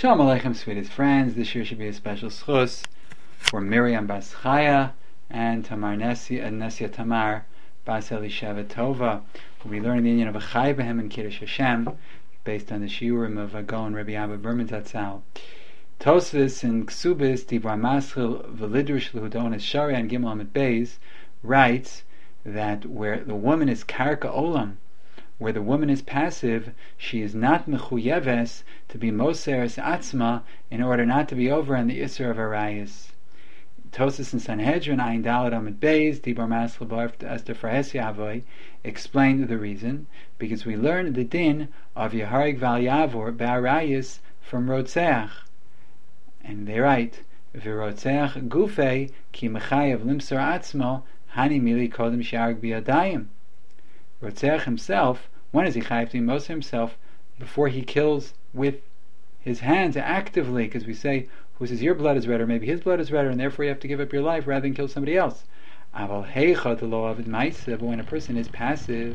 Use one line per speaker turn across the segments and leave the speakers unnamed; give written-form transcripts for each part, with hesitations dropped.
Shalom Aleichem, sweetest friends. This year should be a special schus for Miriam Bas Chaya and Tamar Nesia Tamar Bas Elisheva Tova. We'll be learning the union of a Chai Behem and Kiddush Hashem based on the shiurim of Gaon Rabbi Abba Berman Zatzal. Tosfos in Ksubis Divrei Maschil V'Lidrush L'Hudon Shari and Gimel Amid Beis writes that where the woman is Karka Olam, where the woman is passive, she is not mechuyeves to be moseres atzma in order not to be over on the isser of arayis. Tosfos in Sanhedrin Ayin Daled Amid Beis Dibar Maschil B'Arf Esther Frahesi Avoy explained the reason because we learned the din of Yeharig Val Yavor Be'arayis from Rotzeach, and they write V'Rotzeach Gufei Ki Mechayev Limsar Atzmo Hani Mili Kodem Sharg B'Yadayim. Rotzeach himself, when is he chayav to be moser himself before he kills with his hands actively? Because we say, who says your blood is redder, maybe his blood is redder, and therefore you have to give up your life rather than kill somebody else. Aval heicha to lo avid ma'aseh, but when a person is passive,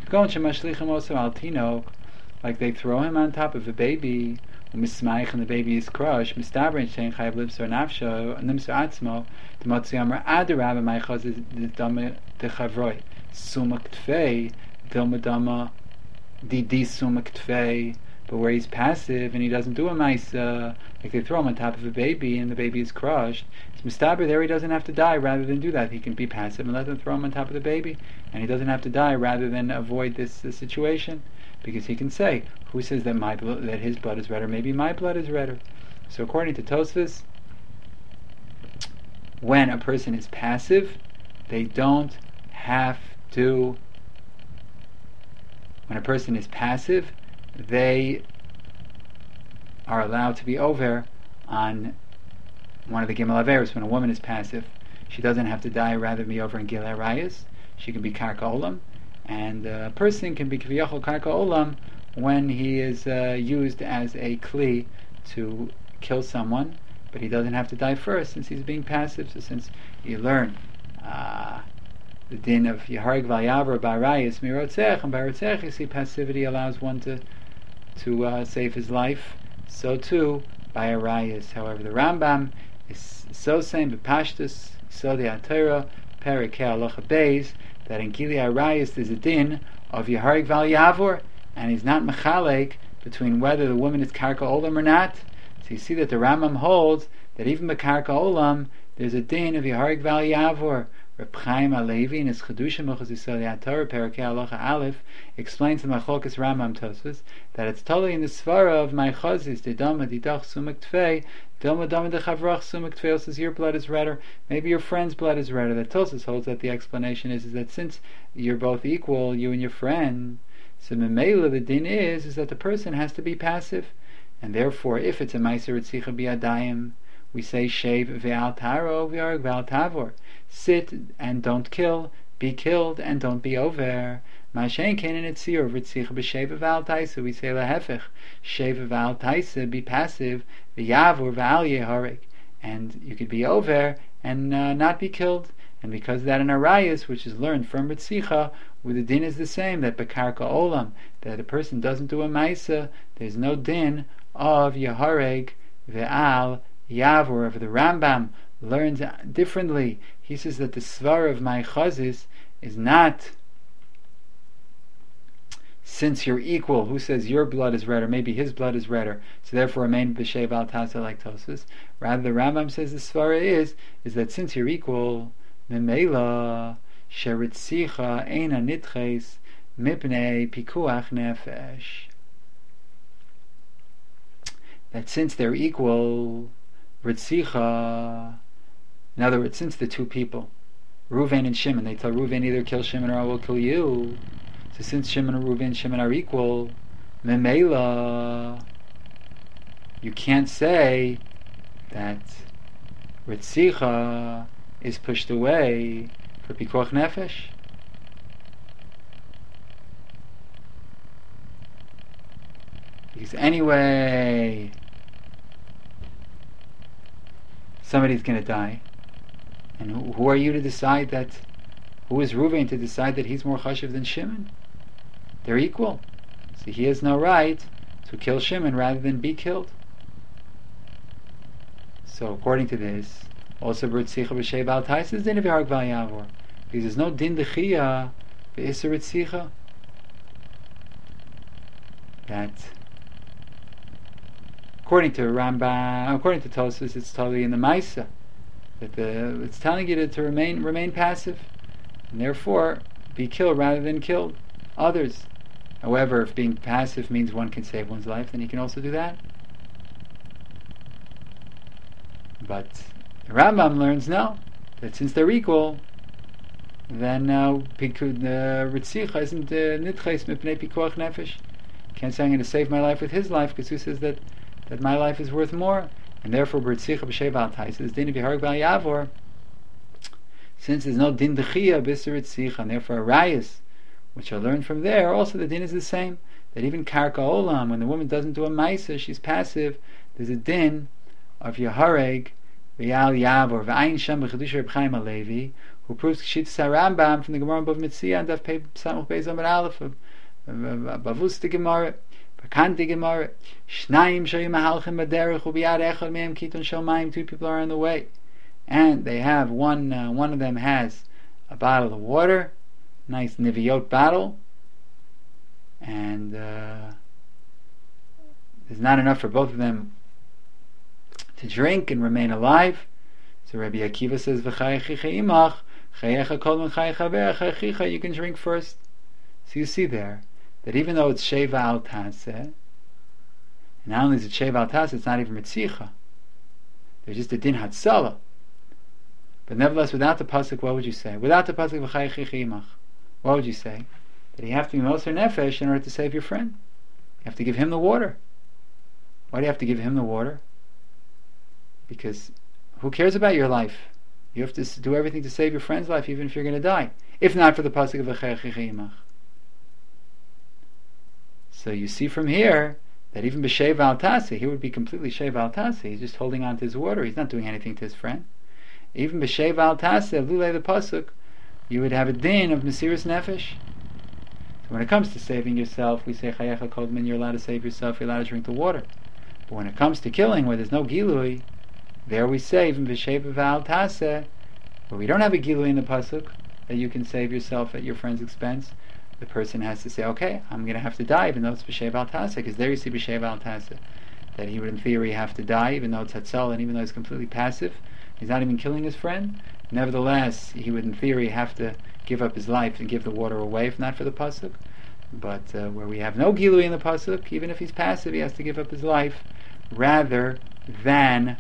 like they throw him on top of a baby, and the baby is crushed, sumak tfei, dilma dama, didi sumak tfei. But where he's passive and he doesn't do a maisa, like they throw him on top of a baby and the baby is crushed, it's mistaber there, he doesn't have to die rather than do that. He can be passive and let them throw him on top of the baby, and he doesn't have to die rather than avoid this situation, because he can say, who says that that his blood is redder? Maybe my blood is redder. So according to Tosfos, when a person is passive, they don't have to. When a person is passive, they are allowed to be over on one of the Gimel Averos. When a woman is passive, she doesn't have to die rather than be over in Gil Arayis. She can be Karka Olam, and a person can be Kviyachol Karka Olam when he is used as a Kli to kill someone, but he doesn't have to die first since he's being passive. So since you learn the din of Yeharig Vayavar Barayis Mirotzech, and by Rotzech you see passivity allows one to save his life. So too by Arayis. However, the Rambam is so saying B'Pashtus so the Atera Perikei Halacha Beis that in Gili Arayis there's a din of Yeharig Valyavor, and he's not mechalek between whether the woman is Karka Olam or not. So you see that the Rambam holds that even by Karka Olam there's a din of Yeharig Valyavor. Reb Chaim Alevi in his Chedushim Mechus Yisrael Torah Perikei Halacha Aleph explains in Machlokes Rambam Tosfos that it's totally in the svara of my chazis Didama Didach Sumak Tfei Dilma Dama Dechavrach Sumak Tfei says your blood is redder, maybe your friend's blood is redder. That Tosfos holds that the explanation is that since you're both equal, you and your friend, so Memela the din is that the person has to be passive, and therefore if it's a Meiser Ritzicha B'Yadayim, we say Shev Ve'al Taro Ve'arg Ve'al Tavor. Sit and don't kill, be killed and don't be over. Ma'ashen kein etzir v'tzicha b'sheva v'al taisa. We say lahefech, sheva v'al taisa, be passive, v'yavur v'al yeharik, and you could be over and not be killed. And because that in Arayis, which is learned from Ritzicha, where the din is the same, that bekarka olam, that a person doesn't do a maisa, there's no din of yehareg v'al yavur. Of the Rambam learns differently. He says that the svar of my chazis is not since you're equal, who says your blood is redder, maybe his blood is redder, so therefore remain b'shev al tasa like Tosfos. Rather the Rambam says the svara is that since you're equal, memela sheritzicha eina nitches mipnei pikuach nefesh, that since they're equal, ritzicha, in other words, since the two people, Reuven and Shimon, they tell Reuven either kill Shimon or I will kill you. So since Shimon and Reuven and Shimon are equal, Memela, you can't say that Ritzicha is pushed away for Pikuach Nefesh. Because anyway, somebody's going to die. And who are you to decide that? Who is Reuven to decide that he's more chashiv than Shimon? They're equal. So he has no right to kill Shimon rather than be killed. So according to this, also b'ritzicha b'shei b'al taisa is din of Yehareg Val Yavor, because there's no din d'chiyah b'isur ritzicha. That according to Rambam, according to Tosfos, it's totally in the Maisa that it's telling you to remain passive, and therefore be killed rather than killed others. However, if being passive means one can save one's life, then he can also do that. But the Rambam learns no, that since they're equal, then Ritzicha isn't nitches mipnei pikuach nefesh. Can't say I'm going to save my life with his life, because who says that my life is worth more? And therefore, Ritzicha b'shei b'al taisa is din of Yehareg Val Yavor. Since there's no din d'chiyah b'isur Ritzicha, and therefore a rayas, which I learned from there, also the din is the same. That even karka olam, when the woman doesn't do a maisa, she's passive, there's a din of Yehareg Val Yavor. V'ayin sham b'chidusha Reb Chaim HaLevi, who proves Kshitas HaRambam from the Gemara Bav Mitzia and Daf Pei Samuch Beis Amud Aleph, Bavus the Gemara, Bakant the Gemara, Shnayim Shoyim Mahalchim Baderech Ubiyad Echad Mehem Kiton Shel Mayim. Two people are on the way, and they have one of them has a bottle of water, nice Niviot bottle, and there's not enough for both of them to drink and remain alive. So Rabbi Akiva says, "V'chayechicha imach, chayecha kol min chayecha ve'chayechicha." You can drink first. So you see there that even though it's sheva al taseh, and not only is it sheva al taseh, it's not even mitzicha. There's just a din hatzalah. But nevertheless, without the pasuk, what would you say? Without the pasuk, v'chayechicha imach, what would you say? That you have to be moser nefesh in order to save your friend. You have to give him the water. Why do you have to give him the water? Because who cares about your life? You have to do everything to save your friend's life, even if you're going to die. If not for the pasuk of v'chayechicha imach. So you see from here that even b'sheva al taseh, he would be completely sheva al taseh. He's just holding on to his water. He's not doing anything to his friend. Even b'sheva al taseh, lulei the pasuk, you would have a din of mesiras nefesh. So when it comes to saving yourself, we say chayecha kol min, you're allowed to save yourself, you're allowed to drink the water. But when it comes to killing, where there's no gilui, there we say even b'sheva al taseh, where we don't have a gilui in the pasuk that you can save yourself at your friend's expense. The person has to say, okay, I'm going to have to die, even though it's b'sheva al taseh, because there you see b'sheva al taseh, that he would in theory have to die, even though it's hatzal, and even though he's completely passive, he's not even killing his friend. Nevertheless, he would in theory have to give up his life and give the water away, if not for the pasuk. But where we have no gilui in the pasuk, even if he's passive, he has to give up his life, rather than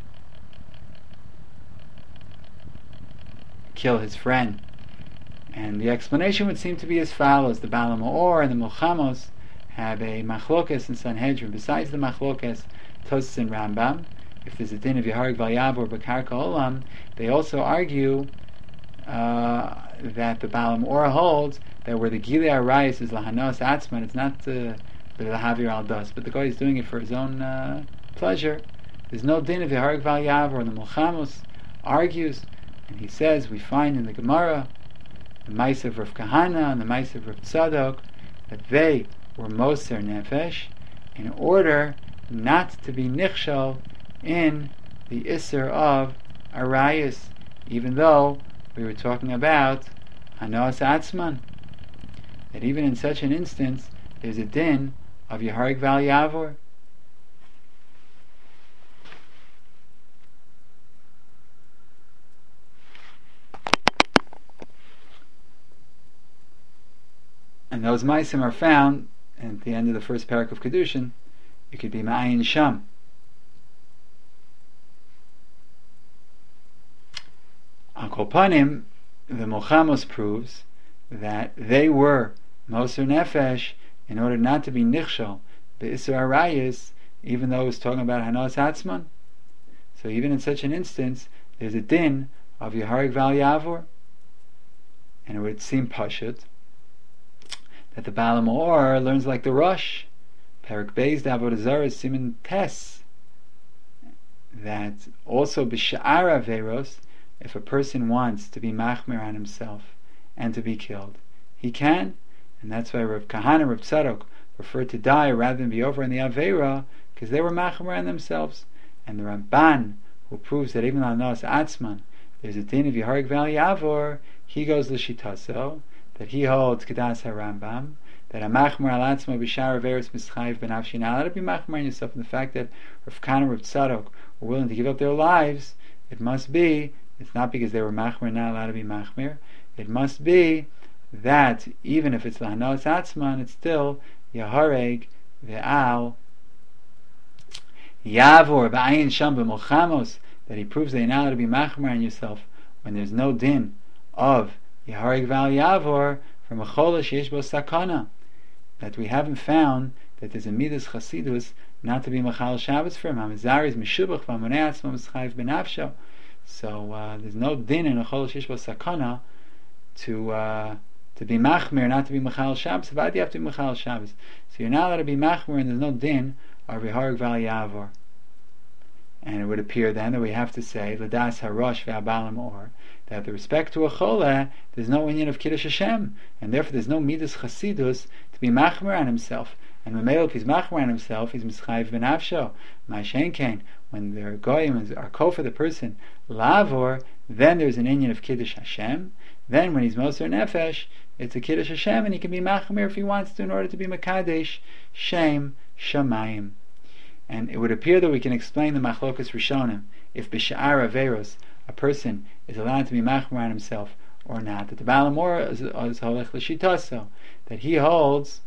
kill his friend. And the explanation would seem to be as follows: the Baal HaMaor and the Milchamos have a machlokas in Sanhedrin. Besides the machlokas Tosfos and Rambam, if there's a din of Yehareg Val Yavor b'karka olam, they also argue that the Baal HaMaor holds that where the Gilui Arayis is lahanos atzman, it's not the lahavir al das, but the guy is doing it for his own pleasure. There's no din of Yehareg Val Yavor. And the Milchamos argues, and he says, we find in the Gemara, the Maisa of Rav Kahana and the Maisa of Rav Tzadok, that they were moser nefesh in order not to be nichshal in the Isser of Arayis, even though we were talking about Hanos Atzman. That even in such an instance, there's a din of Yehareg Val Yavor. And those ma'asim are found at the end of the first parak of Kedushin. It could be Ma'ayin Sham. On Kol Panim, the Milchamos proves that they were Moser Nefesh in order not to be Nichshal Be'isur Arayis, even though it was talking about Hanos Atzman. So even in such an instance, there's a din of Yehareg Val Yavor. And it would seem Pashut that the Baal HaMaor learns like the Rosh, Perak Beis Avodah Zarah Siman Tes, that also b'sha'ar averos, if a person wants to be machmir on himself and to be killed, he can, and that's why Rav Kahana and Rav Tzadok preferred to die rather than be over in the avera, because they were machmir on themselves. And the Ramban, who proves that even on Nos Atzman there's a din of Yehareg Val Yavor, he goes l'shitaso, that he holds Kedas HaRambam, that a machmer al atzmo b'shar averis mischayiv benafshi. You're not allowed to be machmer on yourself in the fact that Rav Kana and Rav Tzadok were willing to give up their lives. It must be, it's not because they were machmer, not allowed to be machmer. It must be that even if it's lahanos atzman, it's still Yehareg ve'al Yavor b'ayin sham b'molchamos, that he proves that you're not allowed to be machmer on yourself when there's no din of Yehareg Val Yavor from a chola sheyesh bo sakana, that we haven't found that there's a midas chasidus not to be machal Shabbos for him. Hamizari is mishubach v'amonei atzmo mischayiv benafsho. So there's no din in a chola sheyesh bo sakana to be machmer, not to be machal Shabbos. Why do you have to be machal Shabbos? So you're not allowed to be machmer, and there's no din of Yehareg Val Yavor. And it would appear then that we have to say l'das harosh ve'abalam or, that with respect to a chola, there's no inyan of Kiddush Hashem, and therefore there's no midas chasidus to be machmer on himself. And when if he's machmer on himself, he's mischayiv benafsho. Ma'ashen kain, when the goyim are ko for the person lavor, then there's an inyan of Kiddush Hashem. Then when he's moser nefesh, it's a Kiddush Hashem, and he can be machmer if he wants to in order to be makadesh shem shamayim. And it would appear that we can explain the machlokas rishonim if b'sha'ar averos a person is allowed to be machmer on himself or not. That the Baal HaMorah is holech l'shitaso, that he holds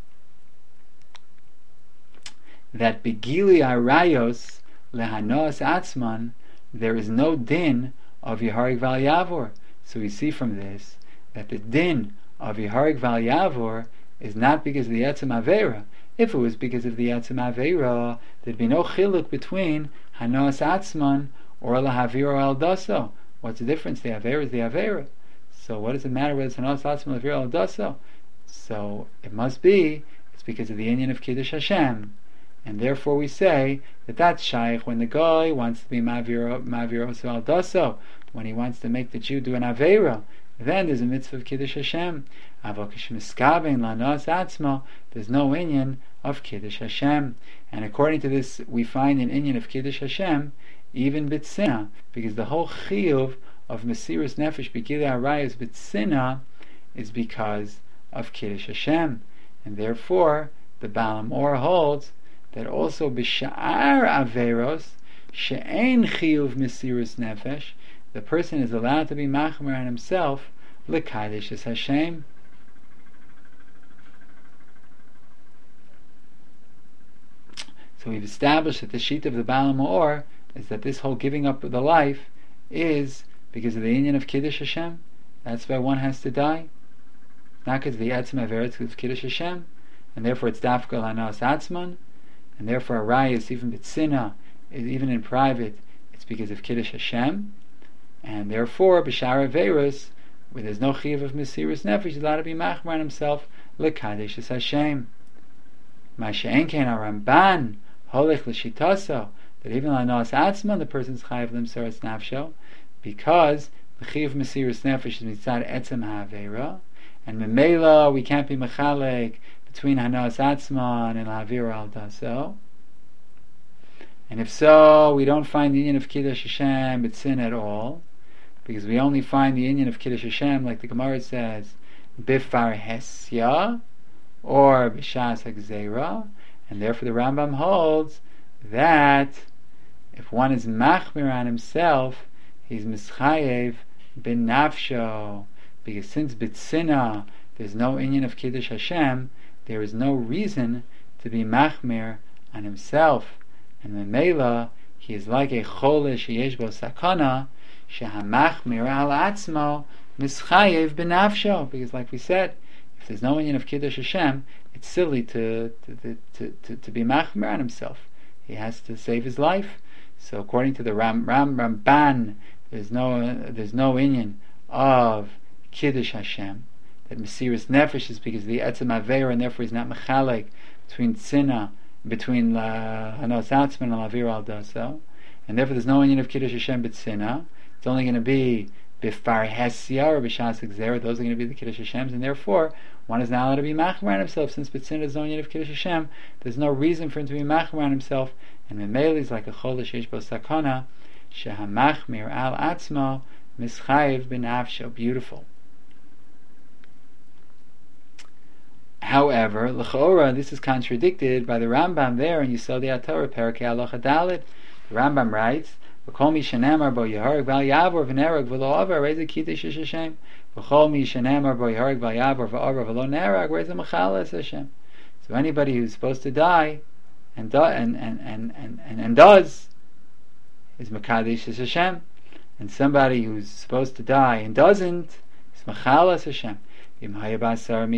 that begili arayos lehanos atzman, there is no din of Yehareg Val Yavor. So we see from this that the din of Yehareg Val Yavor is not because of the etzem avera. If it was because of the etzem avera, there'd be no chiluk between hanos atzman or lahavir al daso. What's the difference? The avera is the avera. So what does it matter whether it's hanos atzman or lahavir al daso? So it must be it's because of the inyan of Kiddush Hashem, and therefore we say that that's shaykh when the guy wants to be mavir al daso, when he wants to make the Jew do an avera. Then there's a mitzvah of Kiddush Hashem. There's no inyan of Kiddush Hashem. And according to this, we find an inyan of Kiddush Hashem even b'tzina, because the whole chiyuv of Mesiras Nefesh B'gilui Arayos b'tzina is because of Kiddush Hashem. And therefore, the Baal HaMorah holds that also b'sha'ar averos she'ein chiyuv Mesiras Nefesh, the person is allowed to be machmer on himself l'kadesh es Hashem. So we've established that the sheet of the Baal HaMorah is that this whole giving up of the life is because of the inyan of Kiddush Hashem. That's why one has to die. Not because of the etzem averet of Kiddush Hashem, and therefore it's dafka lanos atzman, and therefore a rayas even b'tzina, even in private, it's because of Kiddush Hashem. And therefore, b'shar averos, where there's no chiyuv of Mesiras Nefesh, he's allowed to be machmer on himself l'kadesh es Hashem. Ma'ashe'en kein Ramban holech l'shitaso, that even lanos atzman the person's chayiv l'mseras nafsho, because the chiyuv of Mesiras Nefesh is mitzad etzem ha'avera, and memela we can't be mechalek between hanos atzman and la'avir al daso. And if so, we don't find the inyan of Kiddush Hashem b'tzin at all, because we only find the inyan of Kiddush Hashem, like the Gemara says, bifar hesya, or b'shas hagzera, and therefore the Rambam holds that if one is machmir on himself, he's mischayev bin nafsho, because since b'tzina there's no inyan of Kiddush Hashem, there is no reason to be machmir on himself. And memela, he is like a chole sheyesh bo sakana, shehamachmir al atzmo mischayev benafsho. Because, like we said, if there's no inyan of Kiddush Hashem, it's silly to be machmir on himself. He has to save his life. So, according to the Ramban, there's no inyan of Kiddush Hashem. That Mesiras Nefesh is because of the etzem avera, and therefore he's not mechalek between tzina, between hanos atzman and lavir al daso, and therefore there's no inyan of Kiddush Hashem b'tzina. It's only going to be b'far hesya or b'shas hagzera. Those are going to be the Kiddush Hashems, and therefore one is not allowed to be machmer on himself. Since b'tzina is no inyan of Kiddush Hashem, there's no reason for him to be machmer on himself. And memeli is like a chol sheyesh bo sakana, shehamachmir al atzmo mischayev b'nafsho. Beautiful. However, l'chora, this is contradicted by the Rambam there in Yisodei HaTorah, Perkei Halacha Daled. The Rambam writes, "V'kol mi shenamar bo yehareg val yavor v'nerag v'lo avar reiz kiddush Hashem. V'kol mi shenamar bo yehareg val yavor v'avar v'lo nerag reiz mechalas Hashem." So anybody who's supposed to die and does is mekadesh Hashem, and somebody who's supposed to die and doesn't is mechalas Hashem. If there were 10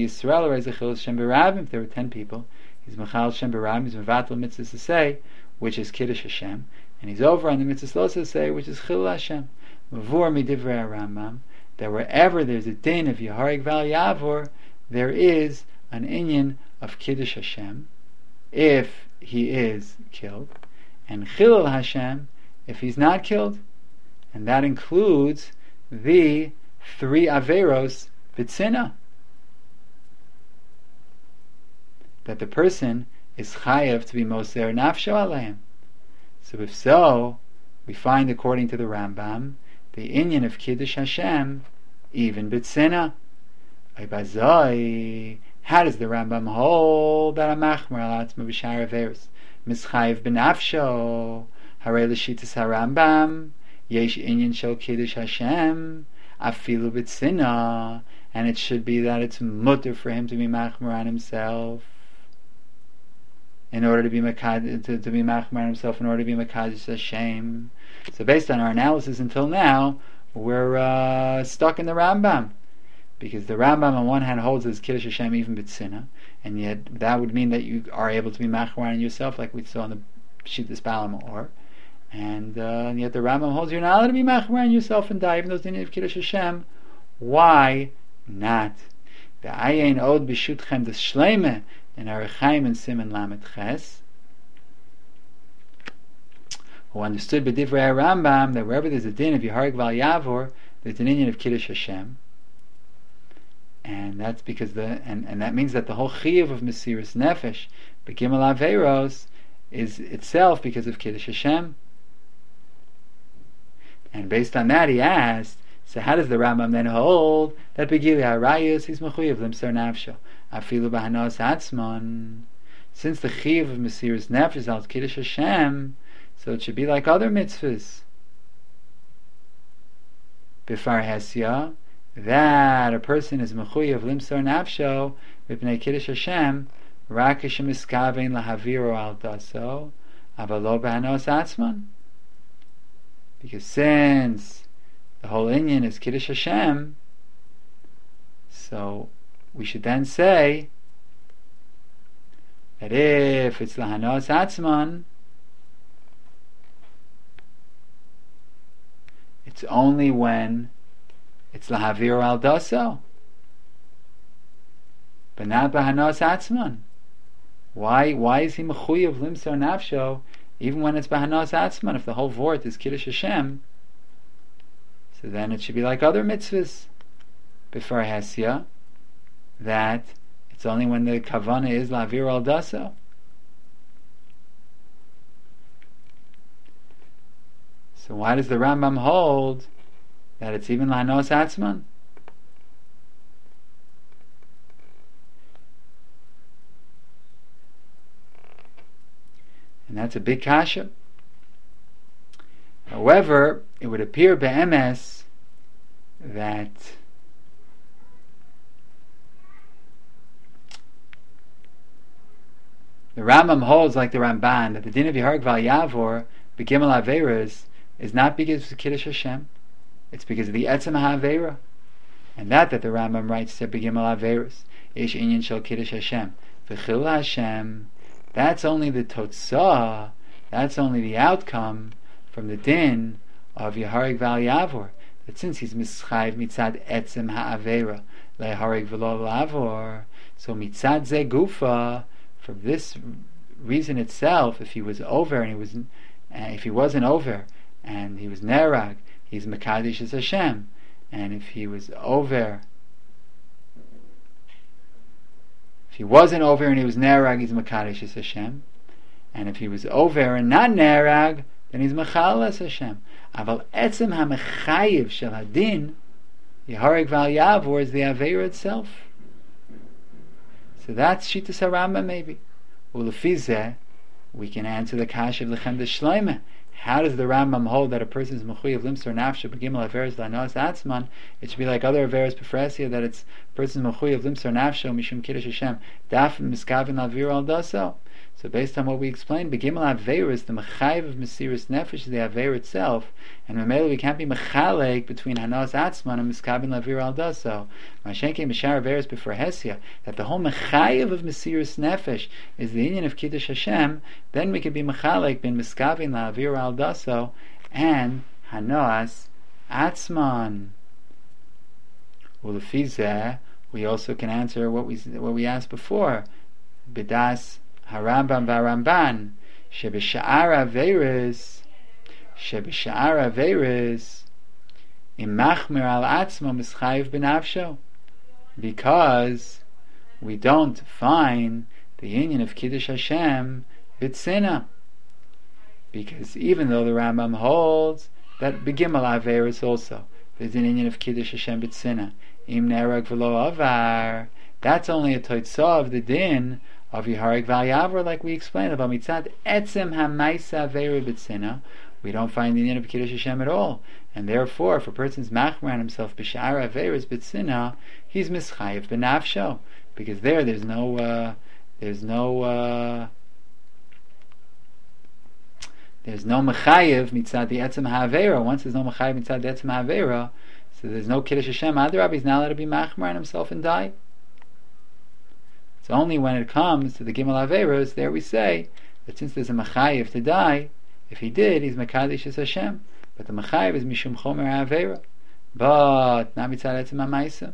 people, he's Mechal Shem B'Ram, he's Mevatel Mitzvah to say, which is Kiddush Hashem, and he's over on the Mitzvah to say, which is Chilul Hashem. Mavur Midivrei Rambam, that wherever there's a din of Yehareg Val Yavor, there is an inyan of Kiddush Hashem, if he is killed, and Chilul Hashem, if he's not killed, and that includes the 3 Averos B'tzina, that the person is chayav to be moser nafsho aleim. So if so, we find according to the Rambam the inyan of Kiddush Hashem even B'tzina. How does the Rambam hold that a machmer al atzmo b'shar averos mischayev b'nafsho? Harei l'shitas harambam yesh inyan shel Kiddush Hashem afilu B'tzina. And it should be that it's mutter for him to be machmer on himself in order to be machmer on himself in order to be mekadosh Hashem. So based on our analysis until now, we're stuck in the Rambam, because the Rambam on one hand holds as Kiddush Hashem even b'tzina, and yet that would mean that you are able to be machmer on yourself, like we saw in the Shittas Bala Meor, and yet the Rambam holds you're not allowed to be machmer on yourself and die even though it's the name of Kiddush Hashem. Why not? The ayin od b'shutchem the shleime in Arechaim and Siman Lamed Ches, who understood b'divrei Rambam that wherever there's a din of Yehareg Val Yavor, there's an inyan of Kiddush Hashem, and that's because and that means that the whole chiyuv of Mesiras Nefesh b'Gimel Averos is itself because of Kiddush Hashem. And based on that, he asked, so how does the Rambam then hold that begili harayos he's mechuyev limsar nafsho afilu b'hanos atzmon? Since the chiyuv of Mesiras Nefesh is al Kiddush Hashem, so it should be like other mitzvahs. B'far hesya, that a person is mechuyev limsar nafsho b'pnei Kiddush Hashem rak hashem iskavein lahaviro al daso avalo b'hanos atzmon. Because since the whole inyan is Kiddush Hashem, so we should then say that if it's lahanos atzman, it's only when it's lahavir al daso, but not bahanos atzman. Why is he mechuyev limsar nafsho even when it's bahanos atzman? If the whole vort is Kiddush Hashem, so then it should be like other mitzvahs before Hesya, that it's only when the kavana is la'avir al daso. So why does the Rambam hold that it's even lahanos atzman? And that's a big kasha. However, it would appear be'emes that the Rambam holds like the Ramban that the din of Yehareg Val Yavor b'Gimel Averos is not because of Kiddush Hashem, it's because of the Etzem HaAvera, and that the Rambam writes to b'Gimel Averos Ish Inyan Shel Kiddush Hashem v'Chilul Hashem. That's only the totzah, that's only the outcome from the din of Yehareg Val Yavor, that since he's mischayev mitzad etzem ha'avera lehareg v'lo lavor, so mitzad ze gufa, for this reason itself, if he was over and if he wasn't over and he was nerag, he's mekadosh as Hashem, and if he was over, if he wasn't over and he was nerag, he's mekadosh as Hashem, and if he was over and not nerag, then he's mechal es Hashem. Aval etzem ha-mechayiv shel hadin, Yehareg Val Yavor, is the Aveira itself. So that's Shittas HaRambam maybe. Ulefizeh, we can answer the Kash of Lechem de Shloimeh. How does the Rambam hold that a person is mechuyev limsor nafsho b'gimel averes lanos atzman? It should be like other averes b'fresia, that it's person mechuyev limsor nafsho mishum kiddush Hashem daf miskavin lavir al daso. So based on what we explained, b'gimel averes, the mechayiv of mesiris nefesh is the aver itself, and memela we can't be mechalek between hanos atzman and miskavin lavir al daso. Mashenke mishar averes b'fresia, that the whole mechayiv of mesiris nefesh is the union of kiddush Hashem. Then we could be mechalek bin miskavin lavir al daso and hanos atzman. Ulefizeh, we also can answer what we asked before. Bidas Harambam v'Aramban shebisha'ar averes imachmir al atzmo mischayiv b'nafsho, because we don't find the union of Kiddush Hashem b'tzina. Because even though the Rambam holds that b'gimel averes also there's an union of Kiddush Hashem b'tzina, im nerag v'lo avar, that's only a toitzah of the din of Yehareg Val Yavor, like we explained about mitzad etzem ha'maisa aveira b'tzina, we don't find the union of Kiddush Hashem at all, and therefore, if a person's machmer on himself b'sha'ar averes b'tzina, he's mischayiv b'nafsho, because there's no mechayiv mitzad the etzem ha'aveira. Once there's no mechayiv mitzad the etzem ha'aveira, so there's no Kiddush Hashem. Adarab, he's not allowed to be machmer on himself and die. It's only when it comes to the Gimel Averos, there we say that since there's a Mechayiv to die, if he did, he's Mekadesh as Hashem. But the Mechayiv is Mishum Chomer Avera. But not Mitzad Etzem HaMaisa.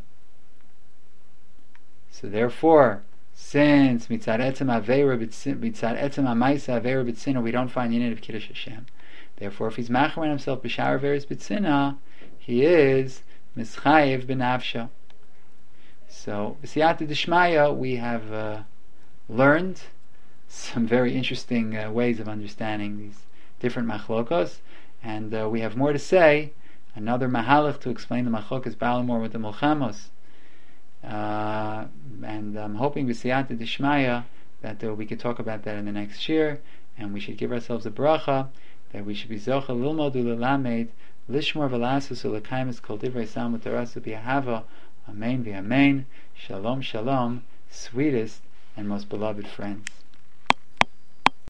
So therefore, since Mitzad Etzem HaMaisa Avera B'tzina, we don't find unit of Kiddush Hashem. Therefore, if he's Macher on himself B'shar Averes B'tzina, he is Mischayiv B'nafsho. So, B'siyata D'Shmaya, we have learned some very interesting ways of understanding these different machlokos, and we have more to say, another mahalach to explain the machlokas Balamor with the Mulchamos. And I'm hoping B'siyata D'Shmaya that we could talk about that in the next year, and we should give ourselves a bracha, that we should be Zocha Lilmod Ulelamed, Lishmor V'lasus Ulekaimis Kol Divrei Sam Utarasu B'Yahava. Amen v'amen. Shalom, shalom, sweetest and most beloved friends.